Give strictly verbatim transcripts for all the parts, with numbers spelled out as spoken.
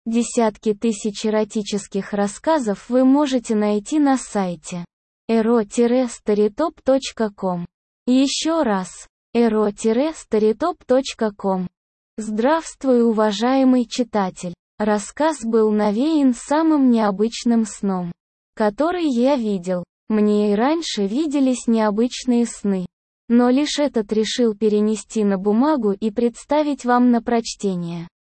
Десятки тысяч эротических рассказов вы можете найти на сайте эро старитоп точка ком. Еще раз, эро старитоп точка ком. Здравствуй, уважаемый читатель. Рассказ был навеян самым необычным сном, который я видел. Мне и раньше виделись необычные сны, но лишь этот решил перенести на бумагу и представить вам на прочтение.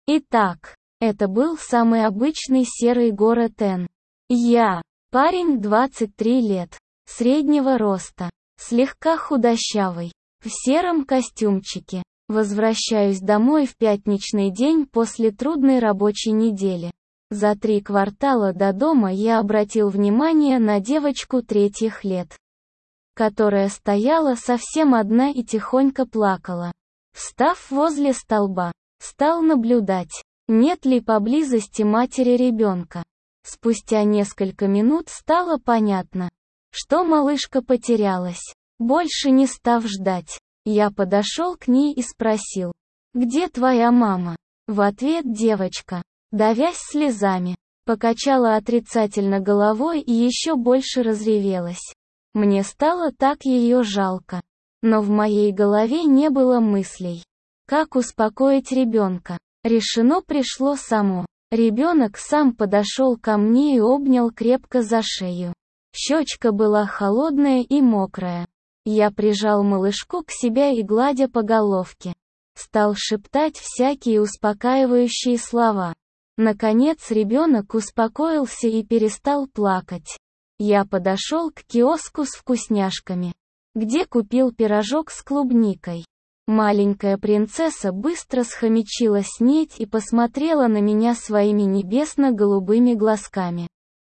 Итак, это был самый обычный серый город Н. Я, парень двадцати трёх лет, среднего роста, слегка худощавый, в сером костюмчике, возвращаюсь домой в пятничный день после трудной рабочей недели. За три квартала до дома я обратил внимание на девочку третьих лет, которая стояла совсем одна и тихонько плакала. Встав возле столба, стал наблюдать, нет ли поблизости матери ребенка. Спустя несколько минут стало понятно, что малышка потерялась. Больше не став ждать, я подошел к ней и спросил: «Где твоя мама?» В ответ девочка, давясь слезами, покачала отрицательно головой и еще больше разревелась. Мне стало так ее жалко. Но в моей голове не было мыслей, как успокоить ребенка. Решено пришло само. Ребенок сам подошел ко мне и обнял крепко за шею. Щечка была холодная и мокрая. Я прижал малышку к себе и, гладя по головке, стал шептать всякие успокаивающие слова. Наконец ребенок успокоился и перестал плакать. Я подошел к киоску с вкусняшками, где купил пирожок с клубникой. Маленькая принцесса быстро схомячила снедь и посмотрела на меня своими небесно-голубыми глазками.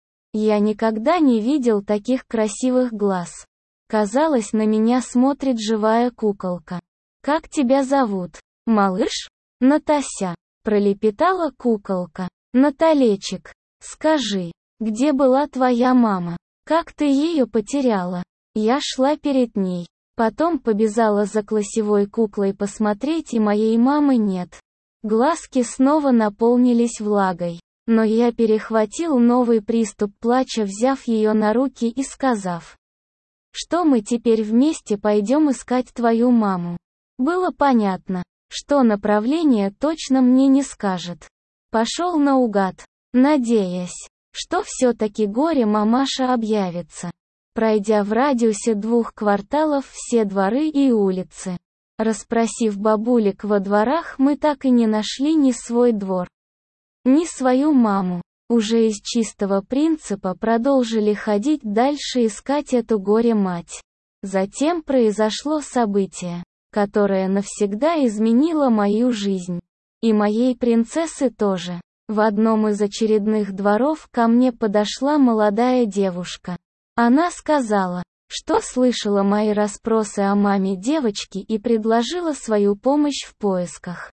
Я никогда не видел таких красивых глаз. Казалось, на меня смотрит живая куколка. «Как тебя зовут, малыш?» «Натася», — пролепетала куколка. «Наталечек, скажи, где была твоя мама? Как ты ее потеряла?» Я шла перед ней. Потом побежала за классевой куклой посмотреть, и моей мамы нет. Глазки снова наполнились влагой. Но я перехватил новый приступ плача, взяв ее на руки и сказав, что мы теперь вместе пойдем искать твою маму. Было понятно, что направление точно мне не скажет. Пошел наугад, надеясь, что все-таки горе-мамаша объявится. Пройдя в радиусе двух кварталов все дворы и улицы, расспросив бабулек во дворах, мы так и не нашли ни свой двор, ни свою маму. Уже из чистого принципа продолжили ходить дальше, искать эту горе-мать. Затем произошло событие, которое навсегда изменило мою жизнь. И моей принцессы тоже. В одном из очередных дворов ко мне подошла молодая девушка. Она сказала, что слышала мои расспросы о маме девочки и предложила свою помощь в поисках.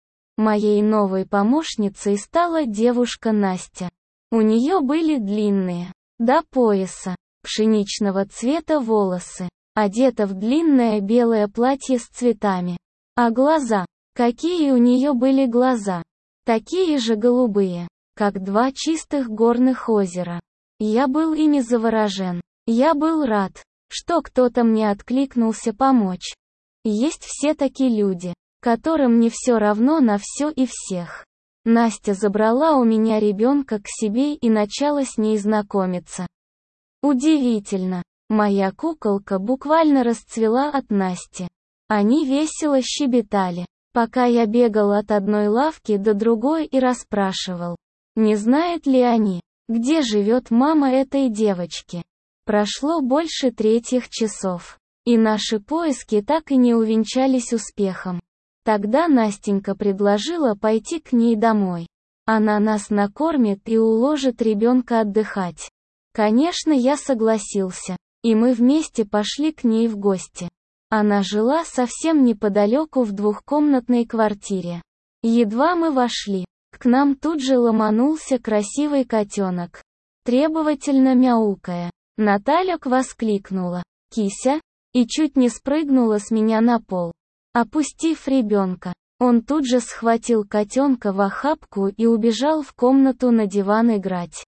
Моей новой помощницей стала девушка Настя. У нее были длинные, до пояса, пшеничного цвета волосы, одета в длинное белое платье с цветами. А глаза, какие у нее были глаза? Такие же голубые, как два чистых горных озера. Я был ими заворожен. Я был рад, что кто-то мне откликнулся помочь. Есть все такие люди, которым не все равно на все и всех. Настя забрала у меня ребенка к себе и начала с ней знакомиться. Удивительно, моя куколка буквально расцвела от Насти. Они весело щебетали, пока я бегал от одной лавки до другой и расспрашивал, не знают ли они, где живет мама этой девочки. Прошло больше третьих часов, и наши поиски так и не увенчались успехом. Тогда Настенька предложила пойти к ней домой. Она нас накормит и уложит ребенка отдыхать. Конечно, я согласился, и мы вместе пошли к ней в гости. Она жила совсем неподалеку в двухкомнатной квартире. Едва мы вошли, к нам тут же ломанулся красивый котенок, требовательно мяукая. Наталья воскликнула: «Кися!» и чуть не спрыгнула с меня на пол. Опустив ребенка, Он тут же схватил котенка в охапку и убежал в комнату на диван играть.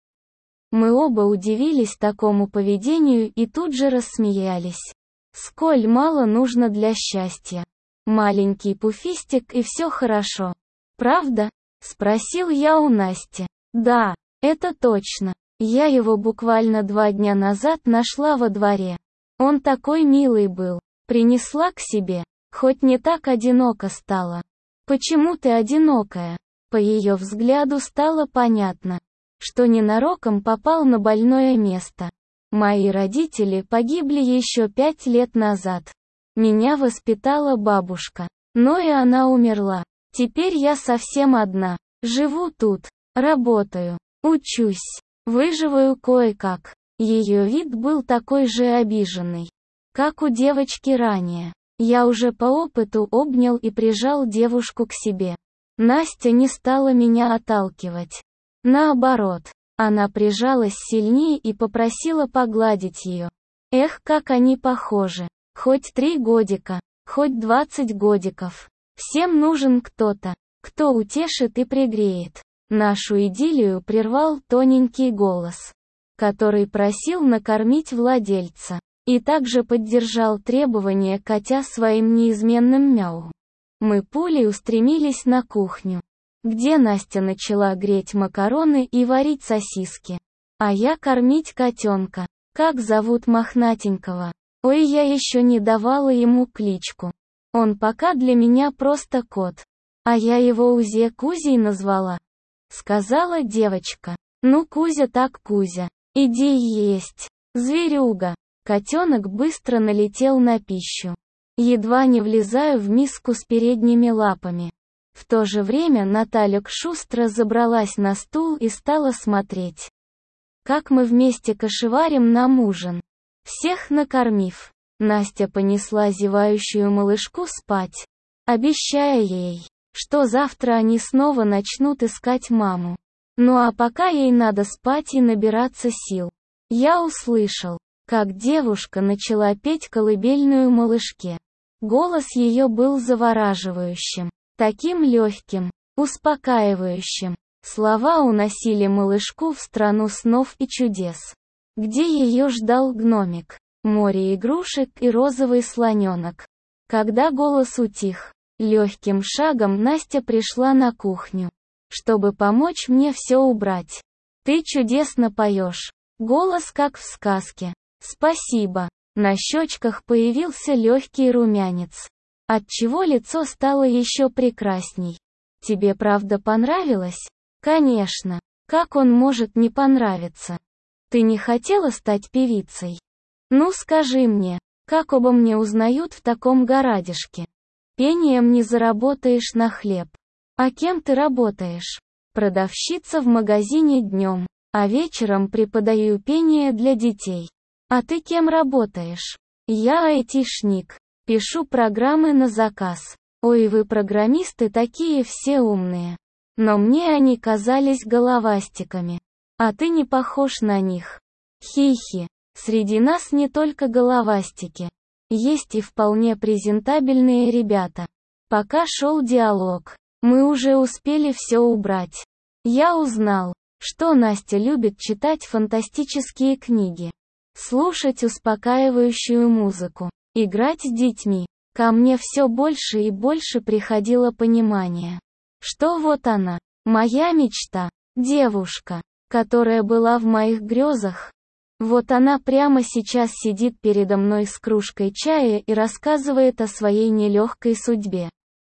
Мы оба удивились такому поведению и тут же рассмеялись. Сколь мало нужно для счастья. Маленький пуфистик и все хорошо. Правда? Спросил я у Насти. Да, это точно. Я его буквально два дня назад нашла во дворе. Он такой милый был. Принесла к себе. Хоть не так одиноко стало. Почему ты одинокая? По ее взгляду стало понятно, что ненароком попал на больное место. Мои родители погибли еще пять лет назад. Меня воспитала бабушка. Но и она умерла. Теперь я совсем одна. Живу тут. Работаю. Учусь. Выживаю кое-как. Ее вид был такой же обиженный, как у девочки ранее. Я уже по опыту обнял и прижал девушку к себе. Настя не стала меня отталкивать. Наоборот, она прижалась сильнее и попросила погладить ее. Эх, как они похожи. Хоть три годика, хоть двадцать годиков. Всем нужен кто-то, кто утешит и пригреет. Нашу идиллию прервал тоненький голос, который просил накормить владельца. И также поддержал требования котя своим неизменным мяу. Мы пулей устремились на кухню, где Настя начала греть макароны и варить сосиски. А я кормить котенка. Как зовут мохнатенького? Ой, я еще не давала ему кличку. Он пока для меня просто кот. А я его Узе Кузей назвала. Сказала девочка. Ну Кузя так Кузя. Иди есть. Зверюга. Котенок быстро налетел на пищу. Едва не влезаю в миску с передними лапами. В то же время Наталья шустро забралась на стул и стала смотреть, как мы вместе кошеварим нам ужин. Всех накормив, Настя понесла зевающую малышку спать, обещая ей, что завтра они снова начнут искать маму. Ну а пока ей надо спать и набираться сил. Я услышал, как девушка начала петь колыбельную малышке. Голос ее был завораживающим, таким легким, успокаивающим. Слова уносили малышку в страну снов и чудес, где ее ждал гномик, море игрушек и розовый слоненок. Когда голос утих, легким шагом Настя пришла на кухню, чтобы помочь мне все убрать. Ты чудесно поешь. Голос как в сказке. Спасибо. На щечках появился легкий румянец, отчего лицо стало еще прекрасней. Тебе правда понравилось? Конечно. Как он может не понравиться? Ты не хотела стать певицей? Ну скажи мне, как обо мне узнают в таком городишке? Пением не заработаешь на хлеб. А кем ты работаешь? Продавщица в магазине днем, а вечером преподаю пение для детей. А ты кем работаешь? Я айтишник. Пишу программы на заказ. Ой, вы программисты такие все умные. Но мне они казались головастиками. А ты не похож на них. Хи-хи. Среди нас не только головастики. Есть и вполне презентабельные ребята. Пока шел диалог, мы уже успели все убрать. Я узнал, что Настя любит читать фантастические книги, слушать успокаивающую музыку, играть с детьми. Ко мне все больше и больше приходило понимание, что вот она, моя мечта, девушка, которая была в моих грезах. Вот она прямо сейчас сидит передо мной с кружкой чая и рассказывает о своей нелегкой судьбе.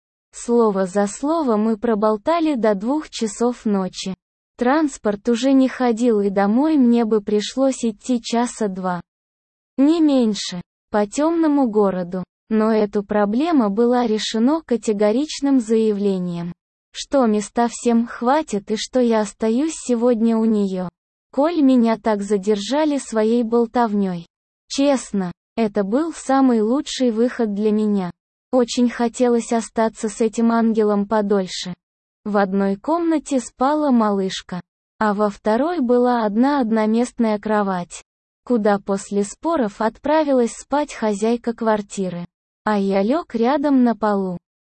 Слово за слово мы проболтали до двух часов ночи. Транспорт уже не ходил и домой мне бы пришлось идти часа два. Не меньше, по темному городу. Но эту проблему была решена категоричным заявлением, что места всем хватит и что я остаюсь сегодня у нее. Коль меня так задержали своей болтовней. Честно, это был самый лучший выход для меня. Очень хотелось остаться с этим ангелом подольше. В одной комнате спала малышка, а во второй была одна одноместная кровать, куда после споров отправилась спать хозяйка квартиры. А я лег рядом на полу.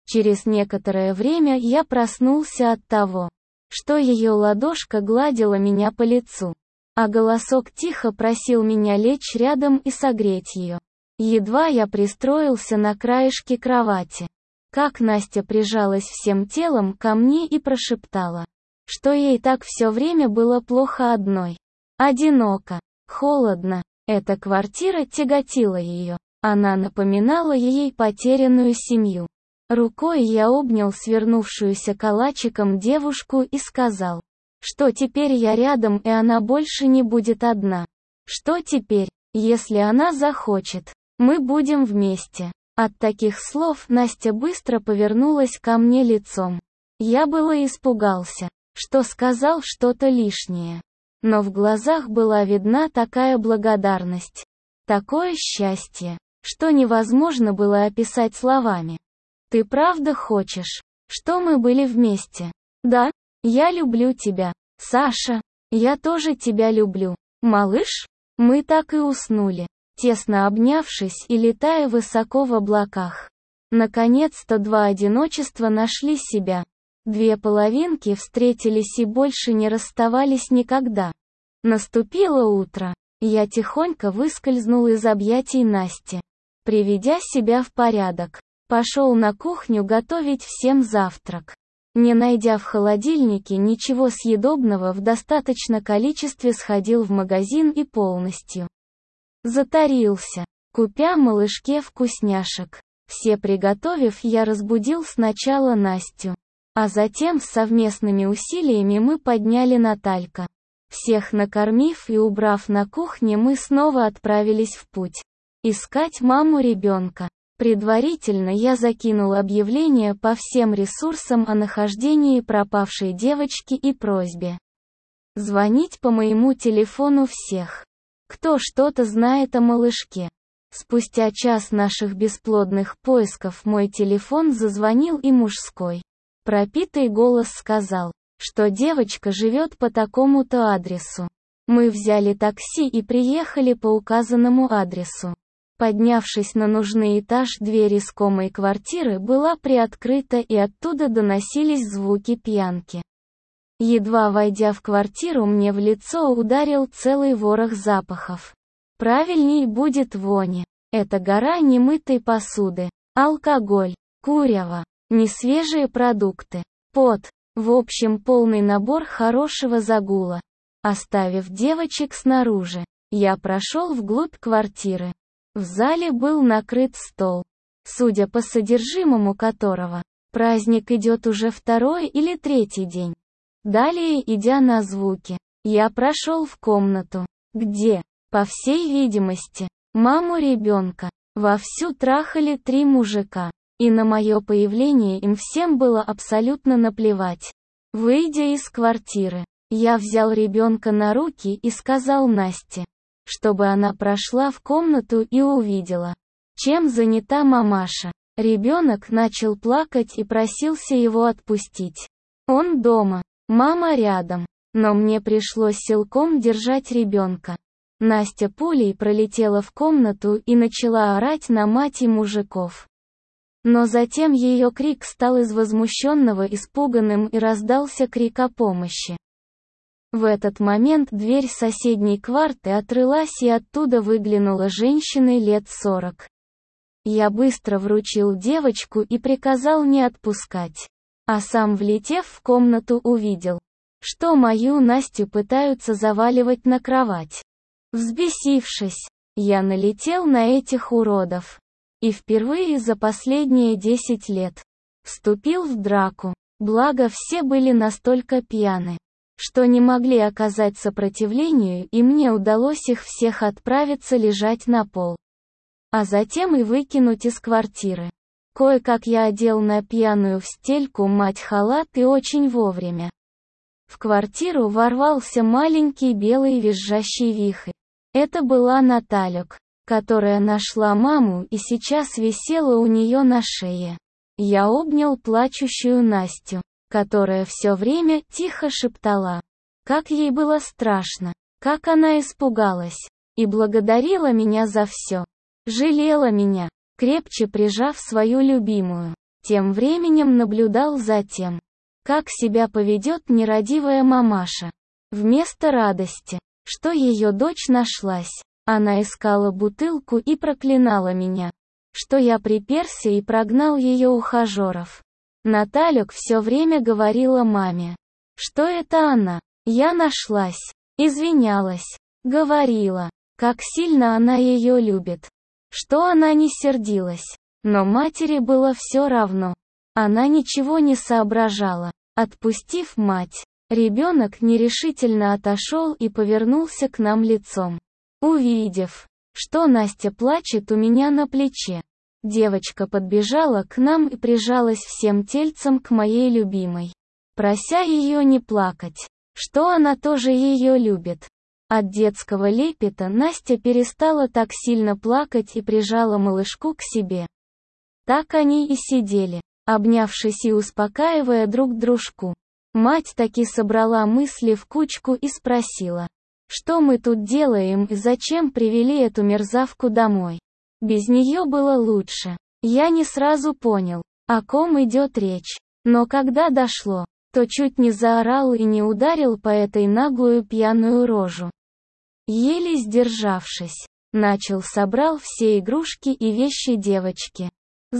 Через некоторое время я проснулся от того, что ее ладошка гладила меня по лицу, а голосок тихо просил меня лечь рядом и согреть ее. Едва я пристроился на краешке кровати, как Настя прижалась всем телом ко мне и прошептала, что ей так все время было плохо одной. Одиноко, холодно. Эта квартира тяготила ее. Она напоминала ей потерянную семью. Рукой я обнял свернувшуюся калачиком девушку и сказал, что теперь я рядом и она больше не будет одна. Что теперь, если она захочет, мы будем вместе. От таких слов Настя быстро повернулась ко мне лицом. Я было испугался, что сказал что-то лишнее. Но в глазах была видна такая благодарность, такое счастье, что невозможно было описать словами. «Ты правда хочешь, что мы были вместе?» «Да, я люблю тебя, Саша, я тоже тебя люблю, малыш». Мы так и уснули, тесно обнявшись и летая высоко в облаках. Наконец-то два одиночества нашли себя. Две половинки встретились и больше не расставались никогда. Наступило утро. Я тихонько выскользнул из объятий Насти. Приведя себя в порядок, пошел на кухню готовить всем завтрак. Не найдя в холодильнике ничего съедобного в достаточном количестве, сходил в магазин и полностью затарился, купя малышке вкусняшек. Все приготовив, я разбудил сначала Настю, а затем с совместными усилиями мы подняли Наталька. Всех накормив и убрав на кухне, мы снова отправились в путь. Искать маму ребенка. Предварительно я закинул объявление по всем ресурсам о нахождении пропавшей девочки и просьбе звонить по моему телефону всех, кто что-то знает о малышке. Спустя час наших бесплодных поисков мой телефон зазвонил, и мужской, пропитый голос сказал, что девочка живет по такому-то адресу. Мы взяли такси и приехали по указанному адресу. Поднявшись на нужный этаж, дверь искомой квартиры была приоткрыта, и оттуда доносились звуки пьянки. Едва войдя в квартиру, мне в лицо ударил целый ворох запахов. Правильней будет вони. Это гора немытой посуды, алкоголь, курево, несвежие продукты, пот. В общем, полный набор хорошего загула. Оставив девочек снаружи, я прошел вглубь квартиры. В зале был накрыт стол, судя по содержимому которого, праздник идет уже второй или третий день. Далее, идя на звуки, я прошел в комнату, где, по всей видимости, маму ребенка вовсю трахали три мужика, и на мое появление им всем было абсолютно наплевать. Выйдя из квартиры, я взял ребенка на руки и сказал Насте, чтобы она прошла в комнату и увидела, чем занята мамаша. Ребенок начал плакать и просился его отпустить. Он дома, мама рядом, но мне пришлось силком держать ребенка. Настя пулей пролетела в комнату и начала орать на мать и мужиков. Но затем ее крик стал из возмущенного испуганным, и раздался крик о помощи. В этот момент дверь соседней квартиры открылась, и оттуда выглянула женщина лет сорок. Я быстро вручил девочку и приказал не отпускать. А сам, влетев в комнату, увидел, что мою Настю пытаются заваливать на кровать. Взбесившись, я налетел на этих уродов. И впервые за последние десять лет вступил в драку. Благо, все были настолько пьяны, что не могли оказать сопротивлению, и мне удалось их всех отправиться лежать на пол, а затем и выкинуть из квартиры. Кое-как я одел на пьяную в стельку мать халат, и очень вовремя. В квартиру ворвался маленький белый визжащий вихрь. Это была Наталька, которая нашла маму и сейчас висела у нее на шее. Я обнял плачущую Настю, которая все время тихо шептала, как ей было страшно, как она испугалась, и благодарила меня за все. Жалела меня, крепче прижав свою любимую. Тем временем наблюдал за тем, как себя поведет нерадивая мамаша. Вместо радости, что ее дочь нашлась, она искала бутылку и проклинала меня, что я приперся и прогнал ее ухажеров. Наталек все время говорила маме, что это она. Я нашлась, извинялась, говорила, как сильно она ее любит, что она не сердилась. Но матери было все равно. Она ничего не соображала. Отпустив мать, ребенок нерешительно отошел и повернулся к нам лицом. Увидев, что Настя плачет у меня на плече, девочка подбежала к нам и прижалась всем тельцем к моей любимой, прося ее не плакать, что она тоже ее любит. От детского лепета Настя перестала так сильно плакать и прижала малышку к себе. Так они и сидели, обнявшись и успокаивая друг дружку. Мать таки собрала мысли в кучку и спросила, что мы тут делаем и зачем привели эту мерзавку домой. Без нее было лучше. Я не сразу понял, о ком идет речь. Но когда дошло, то чуть не заорал и не ударил по этой наглую пьяную рожу. Еле сдержавшись, начал собрал все игрушки и вещи девочки,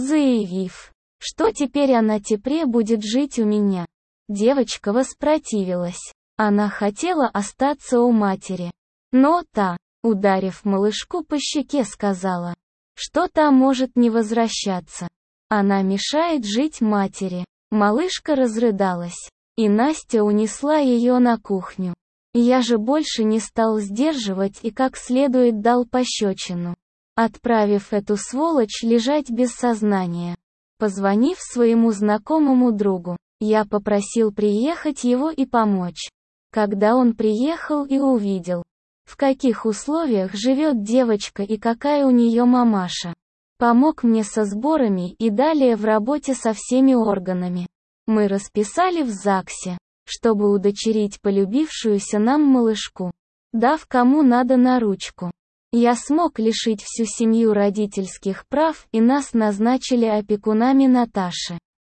заявив, что теперь она тепре будет жить у меня. Девочка воспротивилась. Она хотела остаться у матери. Но та, ударив малышку по щеке, сказала, что та может не возвращаться. Она мешает жить матери. Малышка разрыдалась, и Настя унесла ее на кухню. Я же больше не стал сдерживать и как следует дал пощечину, отправив эту сволочь лежать без сознания. Позвонив своему знакомому другу, я попросил приехать его и помочь. Когда он приехал и увидел, в каких условиях живет девочка и какая у нее мамаша, помог мне со сборами и далее в работе со всеми органами. Мы расписали в ЗАГСе, чтобы удочерить полюбившуюся нам малышку, дав кому надо на ручку. Я смог лишить всю семью родительских прав, и нас назначили опекунами Наташи.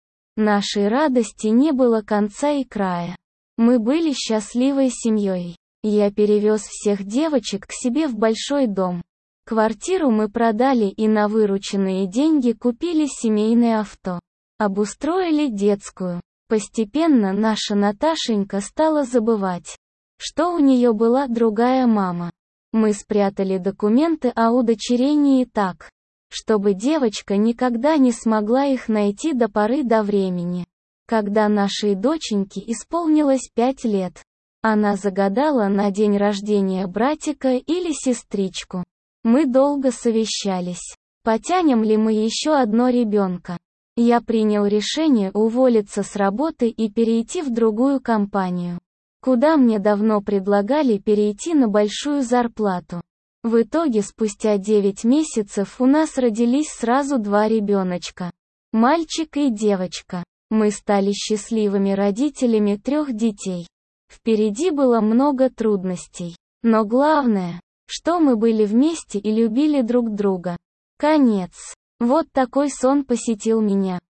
Нашей радости не было конца и края. Мы были счастливой семьей. Я перевез всех девочек к себе в большой дом. Квартиру мы продали и на вырученные деньги купили семейное авто. Обустроили детскую. Постепенно наша Наташенька стала забывать, что у нее была другая мама. Мы спрятали документы о удочерении так, чтобы девочка никогда не смогла их найти до поры до времени. Когда нашей доченьке исполнилось пять лет, она загадала на день рождения братика или сестричку. Мы долго совещались, потянем ли мы еще одно ребенка. Я принял решение уволиться с работы и перейти в другую компанию, куда мне давно предлагали перейти на большую зарплату. В итоге спустя девять месяцев у нас родились сразу два ребеночка, мальчик и девочка. Мы стали счастливыми родителями трех детей. Впереди было много трудностей. Но главное, что мы были вместе и любили друг друга. Конец. Вот такой сон посетил меня.